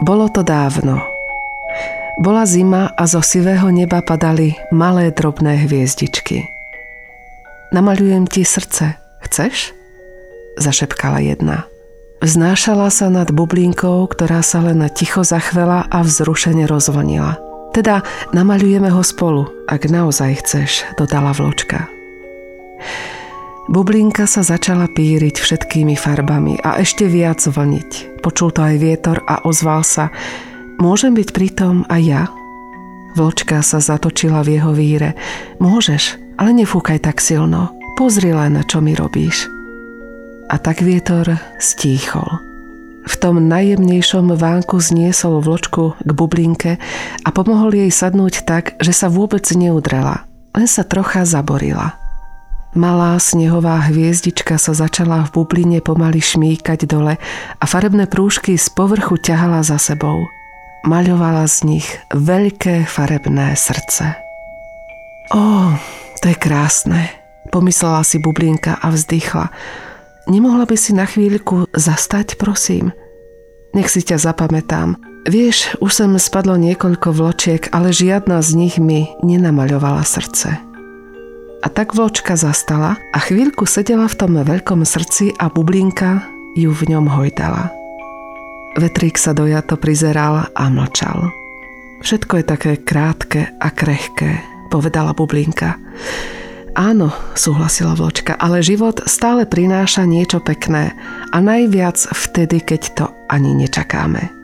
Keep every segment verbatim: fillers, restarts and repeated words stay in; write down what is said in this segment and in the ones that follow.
Bolo to dávno. Bola zima a zo sivého neba padali malé drobné hviezdičky. Namaľujem ti srdce, chceš? Zašepkala jedna. Vznášala sa nad bublinkou, ktorá sa len ticho zachvela a vzrušene rozvlnila. Teda namaľujeme ho spolu, ak naozaj chceš, dodala vločka. Bublinka sa začala píriť všetkými farbami a ešte viac vlniť. Počul to aj vietor a ozval sa: Môžem byť pritom aj ja? Vločka sa zatočila v jeho víre. Môžeš, ale nefúkaj tak silno. Pozri len, čo mi robíš. A tak vietor stíchol. V tom najjemnejšom vánku zniesol vločku k bublinke a pomohol jej sadnúť tak, že sa vôbec neudrela, len sa trocha zaborila. Malá snehová hviezdička sa začala v bubline pomaly šmýkať dole a farebné prúžky z povrchu ťahala za sebou. Maľovala z nich veľké farebné srdce. Ó, to je krásne, pomyslela si bublinka a vzdychla. Nemohla by si na chvíľku zastať, prosím? Nech si ťa zapamätám. Vieš, už sem spadlo niekoľko vločiek, ale žiadna z nich mi nenamaľovala srdce. A tak vločka zastala a chvíľku sedela v tom veľkom srdci a bublinka ju v ňom hojdala. Vetrík sa dojato prizeral a mlčal. Všetko je také krátke a krehké, povedala bublinka. Áno, súhlasila vločka, ale život stále prináša niečo pekné a najviac vtedy, keď to ani nečakáme.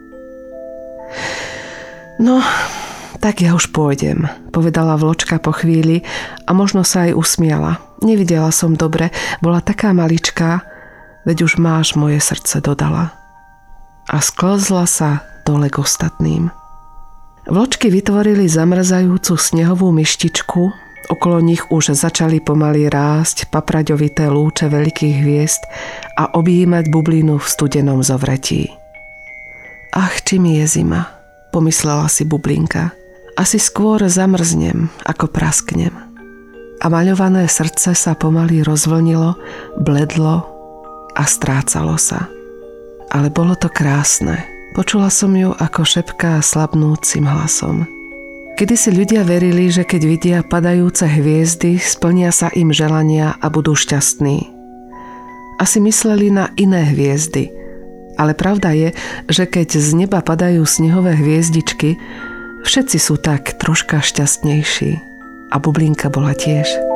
No, tak ja už pôjdem, povedala vločka po chvíli a možno sa aj usmiala. Nevidela som dobre, bola taká maličká, veď už máš moje srdce, dodala. A sklzla sa dole k ostatným. Vločky vytvorili zamrzajúcu snehovú myštičku. Okolo nich už začali pomaly rásť papraďovité lúče veľkých hviezd a objímať bublinu v studenom zovretí. Ach, či mi je zima, pomyslela si bublinka. Asi skôr zamrznem, ako prasknem. A maľované srdce sa pomaly rozvlnilo, bledlo a strácalo sa. Ale bolo to krásne. Počula som ju, ako šepká slabnúcim hlasom. Kedysi ľudia verili, že keď vidia padajúce hviezdy, splnia sa im želania a budú šťastní. Asi mysleli na iné hviezdy, ale pravda je, že keď z neba padajú snehové hviezdičky, všetci sú tak troška šťastnejší. A bublinka bola tiež.